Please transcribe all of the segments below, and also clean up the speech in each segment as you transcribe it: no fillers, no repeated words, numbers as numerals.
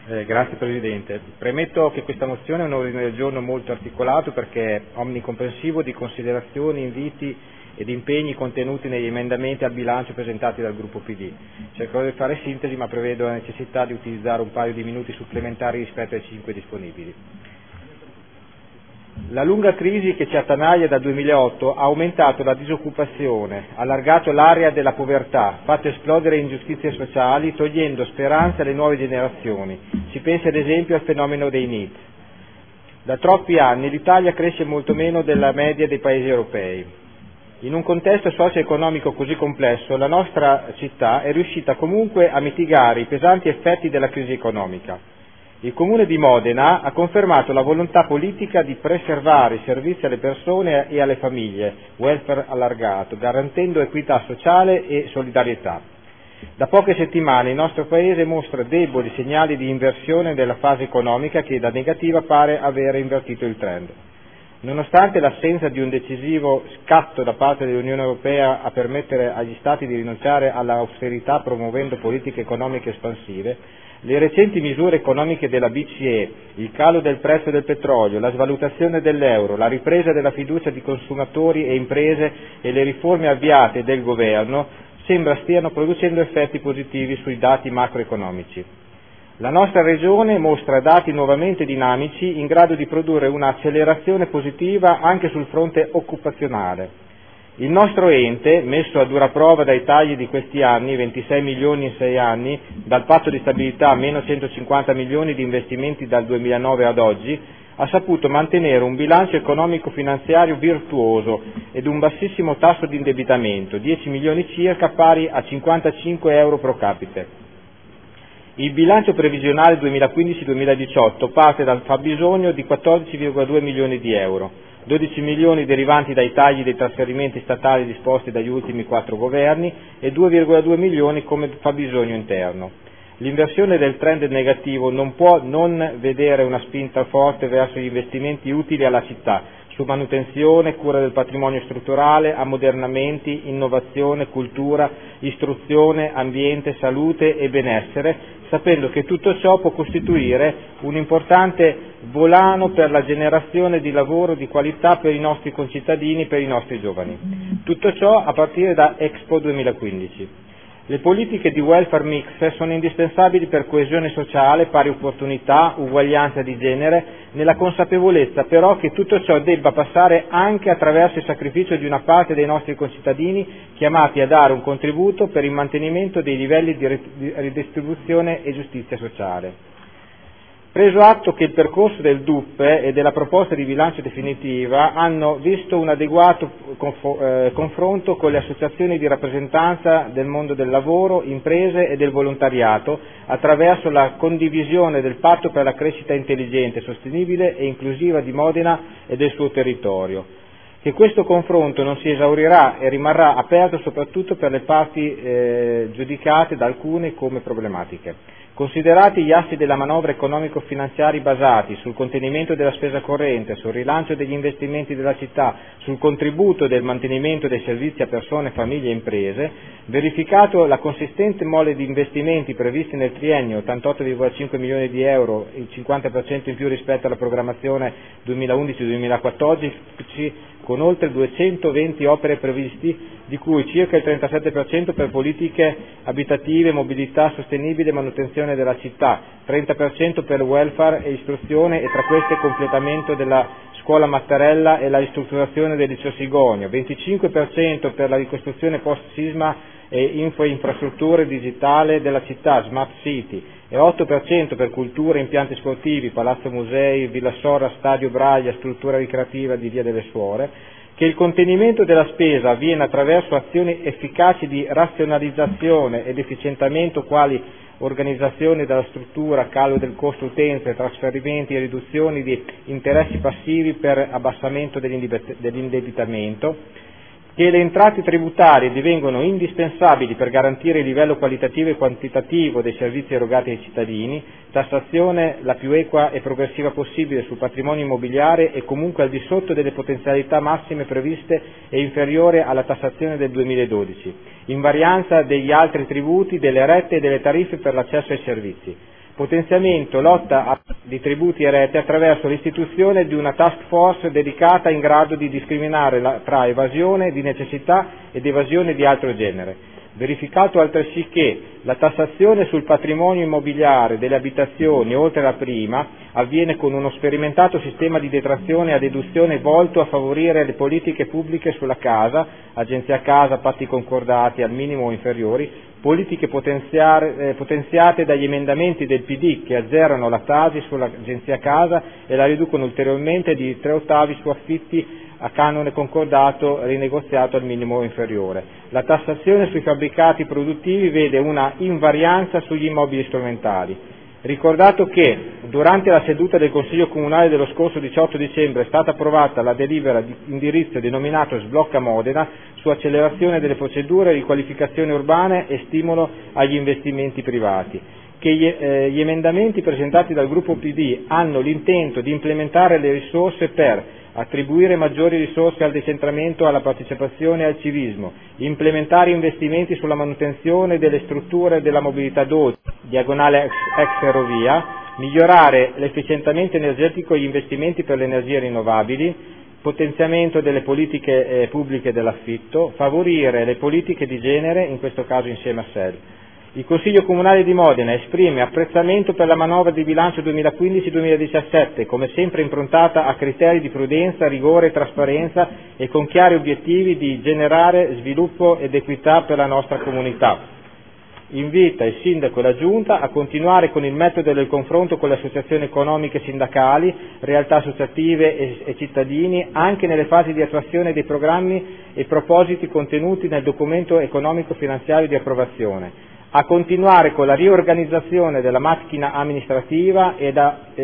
Grazie Presidente. Premetto che questa mozione è un ordine del giorno molto articolato perché è omnicomprensivo di considerazioni, inviti ed impegni contenuti negli emendamenti al bilancio presentati dal gruppo PD. Cercherò di fare sintesi, ma prevedo la necessità di utilizzare un paio di minuti supplementari rispetto ai 5 disponibili. La lunga crisi che ci attanaglia dal 2008 ha aumentato la disoccupazione, allargato l'area della povertà, fatto esplodere ingiustizie sociali, togliendo speranza alle nuove generazioni. Si pensi ad esempio al fenomeno dei NEET. Da troppi anni l'Italia cresce molto meno della media dei paesi europei. In un contesto socio-economico così complesso, la nostra città è riuscita comunque a mitigare i pesanti effetti della crisi economica. Il Comune di Modena ha confermato la volontà politica di preservare i servizi alle persone e alle famiglie, welfare allargato, garantendo equità sociale e solidarietà. Da poche settimane il nostro Paese mostra deboli segnali di inversione della fase economica che da negativa pare avere invertito il trend. Nonostante l'assenza di un decisivo scatto da parte dell'Unione Europea a permettere agli Stati di rinunciare all'austerità promuovendo politiche economiche espansive, le recenti misure economiche della BCE, il calo del prezzo del petrolio, la svalutazione dell'euro, la ripresa della fiducia di consumatori e imprese e le riforme avviate del governo sembra stiano producendo effetti positivi sui dati macroeconomici. La nostra regione mostra dati nuovamente dinamici in grado di produrre un'accelerazione positiva anche sul fronte occupazionale. Il nostro ente, messo a dura prova dai tagli di questi anni, 26 milioni in 6 anni, dal patto di stabilità meno 150 milioni di investimenti dal 2009 ad oggi, ha saputo mantenere un bilancio economico-finanziario virtuoso ed un bassissimo tasso di indebitamento, 10 milioni circa, pari a 55 euro pro capite. Il bilancio previsionale 2015-2018 parte dal fabbisogno di 14,2 milioni di euro, 12 milioni derivanti dai tagli dei trasferimenti statali disposti dagli ultimi 4 governi e 2,2 milioni come fabbisogno interno. L'inversione del trend negativo non può non vedere una spinta forte verso gli investimenti utili alla città, su manutenzione, cura del patrimonio strutturale, ammodernamenti, innovazione, cultura, istruzione, ambiente, salute e benessere, sapendo che tutto ciò può costituire un importante volano per la generazione di lavoro di qualità per i nostri concittadini, per i nostri giovani. Tutto ciò a partire da Expo 2015. Le politiche di welfare mix sono indispensabili per coesione sociale, pari opportunità, uguaglianza di genere, nella consapevolezza però che tutto ciò debba passare anche attraverso il sacrificio di una parte dei nostri concittadini chiamati a dare un contributo per il mantenimento dei livelli di ridistribuzione e giustizia sociale. Preso atto che il percorso del DUP e della proposta di bilancio definitiva hanno visto un adeguato confronto con le associazioni di rappresentanza del mondo del lavoro, imprese e del volontariato attraverso la condivisione del patto per la crescita intelligente, sostenibile e inclusiva di Modena e del suo territorio. Che questo confronto non si esaurirà e rimarrà aperto soprattutto per le parti giudicate da alcune come problematiche. Considerati gli assi della manovra economico-finanziari basati sul contenimento della spesa corrente, sul rilancio degli investimenti della città, sul contributo del mantenimento dei servizi a persone, famiglie e imprese, verificato la consistente mole di investimenti previsti nel triennio, 88,5 milioni di euro, il 50% in più rispetto alla programmazione 2011-2014, con oltre 220 opere previste, di cui circa il 37% per politiche abitative, mobilità sostenibile e manutenzione della città, 30% per welfare e istruzione e tra queste completamento della scuola Mattarella e la ristrutturazione del liceo Sigonio, 25% per la ricostruzione post-sisma e infrastrutture digitale della città, Smart City, e 8% per cultura, impianti sportivi, palazzo musei, Villa Sora, stadio Braglia, struttura ricreativa di Via delle Suore, che il contenimento della spesa avviene attraverso azioni efficaci di razionalizzazione ed efficientamento quali organizzazione della struttura, calo del costo utenze, trasferimenti e riduzioni di interessi passivi per abbassamento dell'indebitamento, che le entrate tributarie divengono indispensabili per garantire il livello qualitativo e quantitativo dei servizi erogati ai cittadini, tassazione la più equa e progressiva possibile sul patrimonio immobiliare e comunque al di sotto delle potenzialità massime previste e inferiore alla tassazione del 2012, invarianza degli altri tributi, delle rette e delle tariffe per l'accesso ai servizi. potenziamento, lotta di tributi e rete attraverso l'istituzione di una task force dedicata in grado di discriminare tra evasione di necessità ed evasione di altro genere. Verificato altresì che la tassazione sul patrimonio immobiliare delle abitazioni, oltre alla prima, avviene con uno sperimentato sistema di detrazione a deduzione volto a favorire le politiche pubbliche sulla casa, agenzia casa, patti concordati al minimo o inferiori, politiche potenziate dagli emendamenti del PD che azzerano la Tasi sull'agenzia casa e la riducono ulteriormente di 3/8 su affitti a canone concordato rinegoziato al minimo inferiore. La tassazione sui fabbricati produttivi vede una invarianza sugli immobili strumentali. Ricordato che durante la seduta del Consiglio Comunale dello scorso 18 dicembre è stata approvata la delibera di indirizzo denominato Sblocca Modena su accelerazione delle procedure, riqualificazione urbane e stimolo agli investimenti privati, che gli emendamenti presentati dal gruppo PD hanno l'intento di implementare le risorse per attribuire maggiori risorse al decentramento, alla partecipazione e al civismo, implementare investimenti sulla manutenzione delle strutture della mobilità 12, diagonale ex ferrovia, migliorare l'efficientamento energetico e gli investimenti per le energie rinnovabili, potenziamento delle politiche pubbliche dell'affitto, favorire le politiche di genere, in questo caso insieme a SEL. Il Consiglio Comunale di Modena esprime apprezzamento per la manovra di bilancio 2015-2017, come sempre improntata a criteri di prudenza, rigore e trasparenza e con chiari obiettivi di generare sviluppo ed equità per la nostra comunità. Invita il Sindaco e la Giunta a continuare con il metodo del confronto con le associazioni economiche e sindacali, realtà associative e cittadini, anche nelle fasi di attuazione dei programmi e propositi contenuti nel documento economico-finanziario di approvazione, a continuare con la riorganizzazione della macchina amministrativa e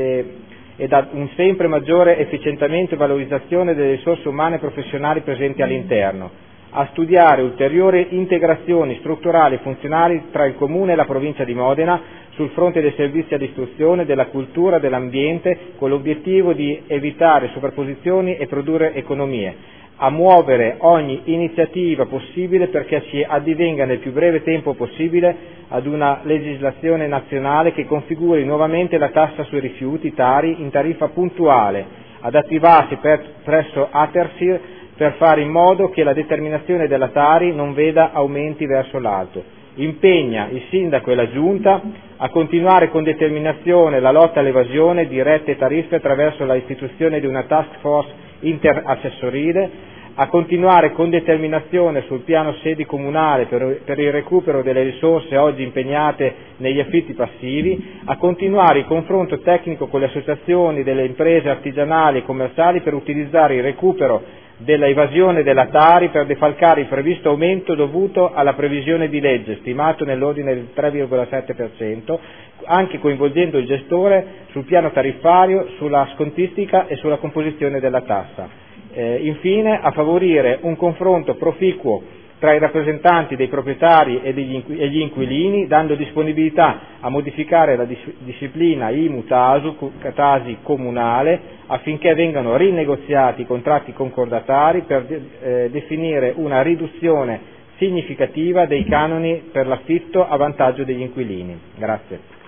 da un sempre maggiore efficientamento e valorizzazione delle risorse umane e professionali presenti all'interno, a studiare ulteriori integrazioni strutturali e funzionali tra il Comune e la Provincia di Modena sul fronte dei servizi all'istruzione, della cultura, dell'ambiente, con l'obiettivo di evitare sovrapposizioni e produrre economie, a muovere ogni iniziativa possibile perché si addivenga nel più breve tempo possibile ad una legislazione nazionale che configuri nuovamente la tassa sui rifiuti Tari in tariffa puntuale, ad attivarsi presso Atersir per fare in modo che la determinazione della Tari non veda aumenti verso l'alto. Impegna il Sindaco e la Giunta a continuare con determinazione la lotta all'evasione dirette e tariffe attraverso la istituzione di una task force interassessorile, a continuare con determinazione sul piano sedi comunale per il recupero delle risorse oggi impegnate negli affitti passivi, a continuare il confronto tecnico con le associazioni delle imprese artigianali e commerciali per utilizzare il recupero della evasione della Tari per defalcare il previsto aumento dovuto alla previsione di legge, stimato nell'ordine del 3,7%, anche coinvolgendo il gestore sul piano tariffario, sulla scontistica e sulla composizione della tassa. Infine, a favorire un confronto proficuo tra i rappresentanti dei proprietari e gli inquilini, dando disponibilità a modificare la disciplina IMU-TASI comunale affinché vengano rinegoziati i contratti concordatari per definire una riduzione significativa dei canoni per l'affitto a vantaggio degli inquilini. Grazie.